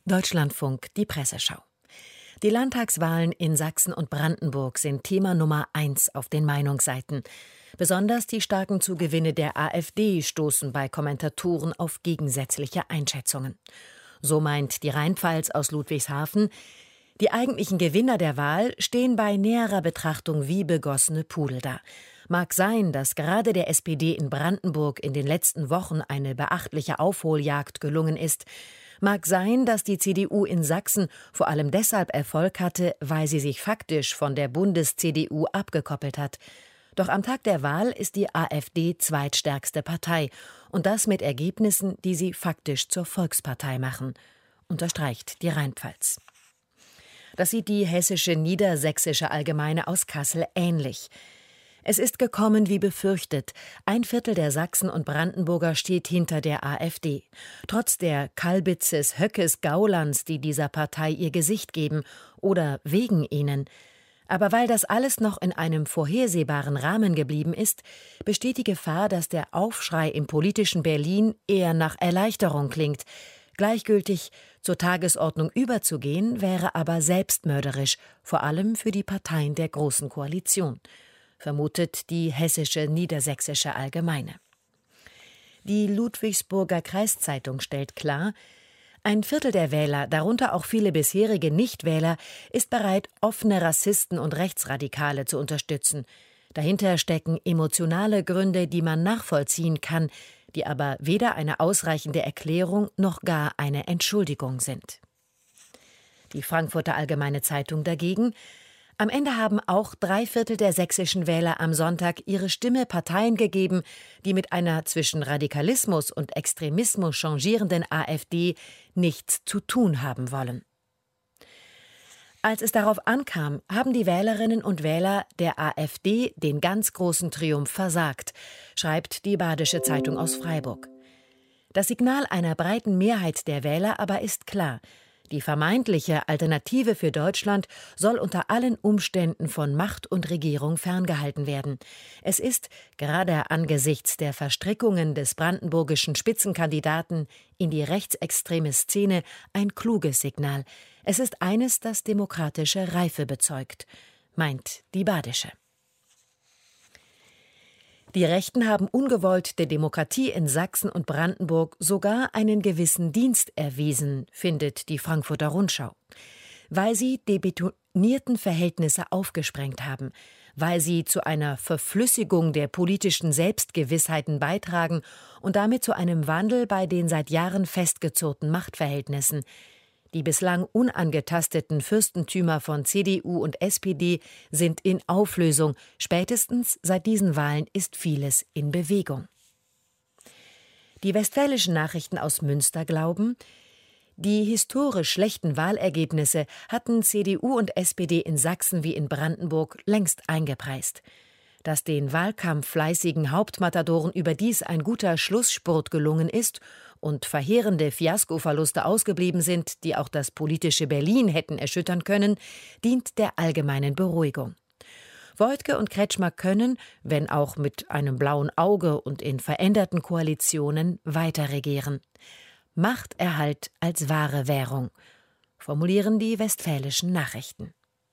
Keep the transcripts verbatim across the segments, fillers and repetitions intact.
Deutschlandfunk, die Presseschau. Die Landtagswahlen in Sachsen und Brandenburg sind Thema Nummer eins auf den Meinungsseiten. Besonders die starken Zugewinne der AfD stoßen bei Kommentatoren auf gegensätzliche Einschätzungen. So meint die Rheinpfalz aus Ludwigshafen, die eigentlichen Gewinner der Wahl stehen bei näherer Betrachtung wie begossene Pudel da. Mag sein, dass gerade der S P D in Brandenburg in den letzten Wochen eine beachtliche Aufholjagd gelungen ist. Mag sein, dass die C D U in Sachsen vor allem deshalb Erfolg hatte, weil sie sich faktisch von der Bundes-C D U abgekoppelt hat. Doch am Tag der Wahl ist die AfD zweitstärkste Partei und das mit Ergebnissen, die sie faktisch zur Volkspartei machen, unterstreicht die Rheinpfalz. Das sieht die Hessische Niedersächsische Allgemeine aus Kassel ähnlich. Es ist gekommen wie befürchtet. Ein Viertel der Sachsen und Brandenburger steht hinter der AfD. Trotz der Kalbitzes, Höckes, Gaulands, die dieser Partei ihr Gesicht geben, oder wegen ihnen. Aber weil das alles noch in einem vorhersehbaren Rahmen geblieben ist, besteht die Gefahr, dass der Aufschrei im politischen Berlin eher nach Erleichterung klingt. Gleichgültig zur Tagesordnung überzugehen, wäre aber selbstmörderisch, vor allem für die Parteien der Großen Koalition, vermutet die Hessische Niedersächsische Allgemeine. Die Ludwigsburger Kreiszeitung stellt klar, ein Viertel der Wähler, darunter auch viele bisherige Nichtwähler, ist bereit, offene Rassisten und Rechtsradikale zu unterstützen. Dahinter stecken emotionale Gründe, die man nachvollziehen kann, die aber weder eine ausreichende Erklärung noch gar eine Entschuldigung sind. Die Frankfurter Allgemeine Zeitung dagegen: Am Ende haben auch drei Viertel der sächsischen Wähler am Sonntag ihre Stimme Parteien gegeben, die mit einer zwischen Radikalismus und Extremismus changierenden AfD nichts zu tun haben wollen. Als es darauf ankam, haben die Wählerinnen und Wähler der AfD den ganz großen Triumph versagt, schreibt die Badische Zeitung aus Freiburg. Das Signal einer breiten Mehrheit der Wähler aber ist klar: Die vermeintliche Alternative für Deutschland soll unter allen Umständen von Macht und Regierung ferngehalten werden. Es ist, gerade angesichts der Verstrickungen des brandenburgischen Spitzenkandidaten in die rechtsextreme Szene, ein kluges Signal. Es ist eines, das demokratische Reife bezeugt, meint die Badische. Die Rechten haben ungewollt der Demokratie in Sachsen und Brandenburg sogar einen gewissen Dienst erwiesen, findet die Frankfurter Rundschau. Weil sie die betonierten Verhältnisse aufgesprengt haben, weil sie zu einer Verflüssigung der politischen Selbstgewissheiten beitragen und damit zu einem Wandel bei den seit Jahren festgezurrten Machtverhältnissen. Die bislang unangetasteten Fürstentümer von C D U und S P D sind in Auflösung. Spätestens seit diesen Wahlen ist vieles in Bewegung. Die Westfälischen Nachrichten aus Münster glauben, die historisch schlechten Wahlergebnisse hatten C D U und S P D in Sachsen wie in Brandenburg längst eingepreist. Dass den wahlkampffleißigen Hauptmatadoren überdies ein guter Schlussspurt gelungen ist und verheerende Fiaskoverluste ausgeblieben sind, die auch das politische Berlin hätten erschüttern können, dient der allgemeinen Beruhigung. Woidke und Kretschmer können, wenn auch mit einem blauen Auge und in veränderten Koalitionen, weiter regieren. Machterhalt als wahre Währung, formulieren die Westfälischen Nachrichten.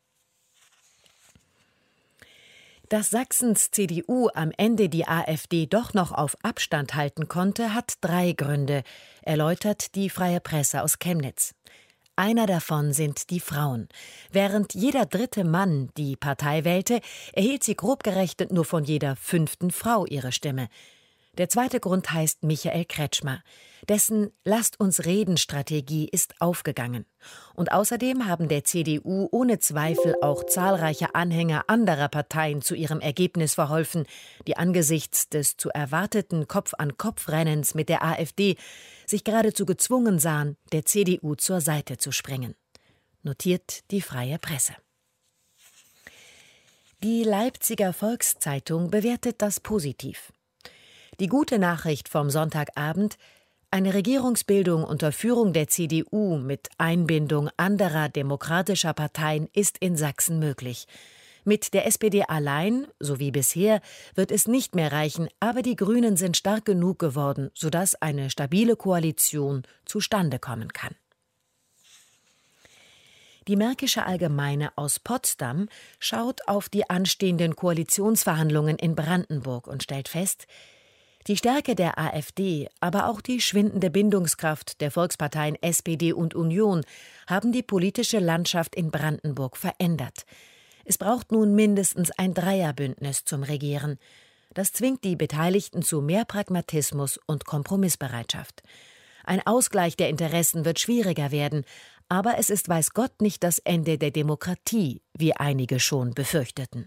Dass Sachsens C D U am Ende die AfD doch noch auf Abstand halten konnte, hat drei Gründe, erläutert die Freie Presse aus Chemnitz. Einer davon sind die Frauen. Während jeder dritte Mann die Partei wählte, erhielt sie grob gerechnet nur von jeder fünften Frau ihre Stimme. Der zweite Grund heißt Michael Kretschmer. Dessen Lasst-uns-reden-Strategie ist aufgegangen. Und außerdem haben der C D U ohne Zweifel auch zahlreiche Anhänger anderer Parteien zu ihrem Ergebnis verholfen, die angesichts des zu erwarteten Kopf-an-Kopf-Rennens mit der AfD sich geradezu gezwungen sahen, der C D U zur Seite zu springen. Notiert die Freie Presse. Die Leipziger Volkszeitung bewertet das positiv. Die gute Nachricht vom Sonntagabend: Eine Regierungsbildung unter Führung der C D U mit Einbindung anderer demokratischer Parteien ist in Sachsen möglich. Mit der S P D allein, so wie bisher, wird es nicht mehr reichen, aber die Grünen sind stark genug geworden, sodass eine stabile Koalition zustande kommen kann. Die Märkische Allgemeine aus Potsdam schaut auf die anstehenden Koalitionsverhandlungen in Brandenburg und stellt fest, die Stärke der AfD, aber auch die schwindende Bindungskraft der Volksparteien S P D und Union haben die politische Landschaft in Brandenburg verändert. Es braucht nun mindestens ein Dreierbündnis zum Regieren. Das zwingt die Beteiligten zu mehr Pragmatismus und Kompromissbereitschaft. Ein Ausgleich der Interessen wird schwieriger werden, aber es ist weiß Gott nicht das Ende der Demokratie, wie einige schon befürchteten.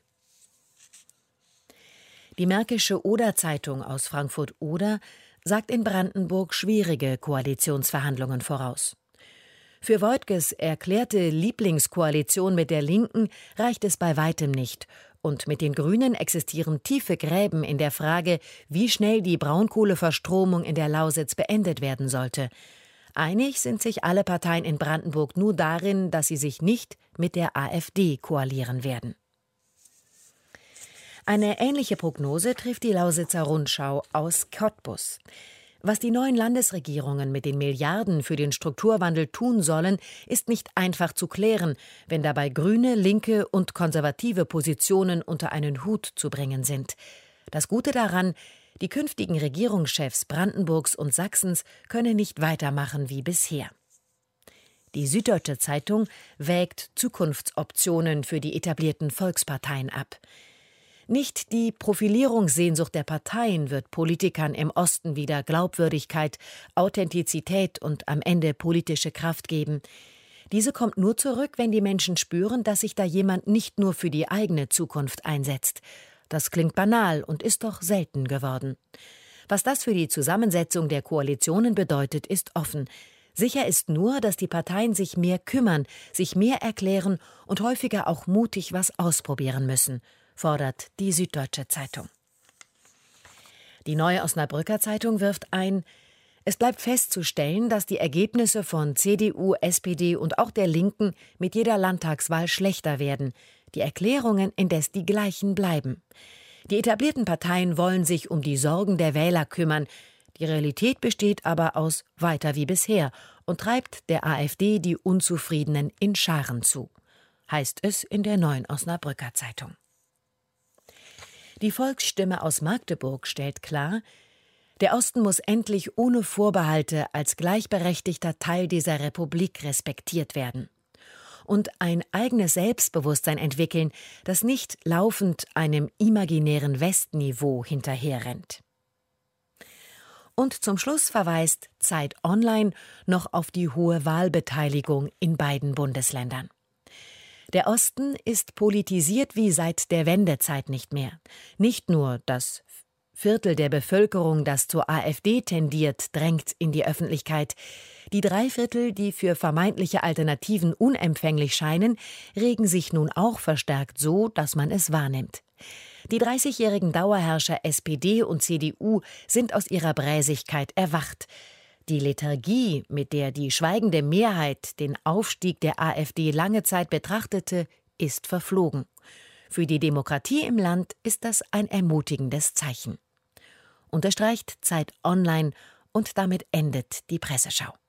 Die Märkische Oder-Zeitung aus Frankfurt-Oder sagt in Brandenburg schwierige Koalitionsverhandlungen voraus. Für Woidkes erklärte Lieblingskoalition mit der Linken reicht es bei weitem nicht. Und mit den Grünen existieren tiefe Gräben in der Frage, wie schnell die Braunkohleverstromung in der Lausitz beendet werden sollte. Einig sind sich alle Parteien in Brandenburg nur darin, dass sie sich nicht mit der AfD koalieren werden. Eine ähnliche Prognose trifft die Lausitzer Rundschau aus Cottbus. Was die neuen Landesregierungen mit den Milliarden für den Strukturwandel tun sollen, ist nicht einfach zu klären, wenn dabei grüne, linke und konservative Positionen unter einen Hut zu bringen sind. Das Gute daran, die künftigen Regierungschefs Brandenburgs und Sachsens können nicht weitermachen wie bisher. Die Süddeutsche Zeitung wägt Zukunftsoptionen für die etablierten Volksparteien ab. Nicht die Profilierungssehnsucht der Parteien wird Politikern im Osten wieder Glaubwürdigkeit, Authentizität und am Ende politische Kraft geben. Diese kommt nur zurück, wenn die Menschen spüren, dass sich da jemand nicht nur für die eigene Zukunft einsetzt. Das klingt banal und ist doch selten geworden. Was das für die Zusammensetzung der Koalitionen bedeutet, ist offen. Sicher ist nur, dass die Parteien sich mehr kümmern, sich mehr erklären und häufiger auch mutig was ausprobieren müssen, fordert die Süddeutsche Zeitung. Die Neue Osnabrücker Zeitung wirft ein, es bleibt festzustellen, dass die Ergebnisse von C D U, S P D und auch der Linken mit jeder Landtagswahl schlechter werden, die Erklärungen indes die gleichen bleiben. Die etablierten Parteien wollen sich um die Sorgen der Wähler kümmern, die Realität besteht aber aus weiter wie bisher und treibt der AfD die Unzufriedenen in Scharen zu, heißt es in der Neuen Osnabrücker Zeitung. Die Volksstimme aus Magdeburg stellt klar, der Osten muss endlich ohne Vorbehalte als gleichberechtigter Teil dieser Republik respektiert werden und ein eigenes Selbstbewusstsein entwickeln, das nicht laufend einem imaginären Westniveau hinterherrennt. Und zum Schluss verweist Zeit Online noch auf die hohe Wahlbeteiligung in beiden Bundesländern. Der Osten ist politisiert wie seit der Wendezeit nicht mehr. Nicht nur das Viertel der Bevölkerung, das zur AfD tendiert, drängt in die Öffentlichkeit. Die Dreiviertel, die für vermeintliche Alternativen unempfänglich scheinen, regen sich nun auch verstärkt so, dass man es wahrnimmt. Die dreißigjährigen Dauerherrscher S P D und C D U sind aus ihrer Bräsigkeit erwacht. Die Lethargie, mit der die schweigende Mehrheit den Aufstieg der AfD lange Zeit betrachtete, ist verflogen. Für die Demokratie im Land ist das ein ermutigendes Zeichen. Unterstreicht Zeit Online und damit endet die Presseschau.